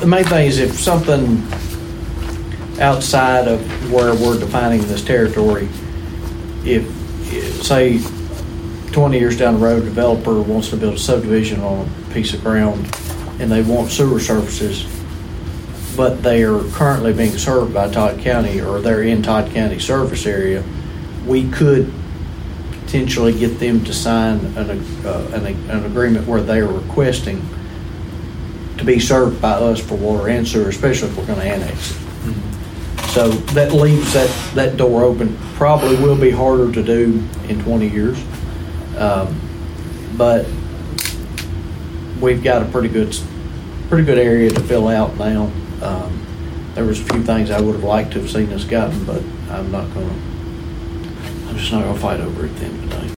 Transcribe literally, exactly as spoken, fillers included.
the main thing is if something outside of where we're defining this territory, if, say, twenty years down the road, a developer wants to build a subdivision on a piece of ground and they want sewer services, but they are currently being served by Todd County, or they're in Todd County service area, we could potentially get them to sign an, uh, an, an agreement where they are requesting to be served by us for water and sewer, especially if we're going to annex it. Mm-hmm. So that leaves that, that door open. Probably will be harder to do in twenty years. Um, but we've got a pretty good, pretty good area to fill out now. Um, there was a few things I would have liked to have seen us gotten, but I'm not going to, I'm just not going to fight over it then.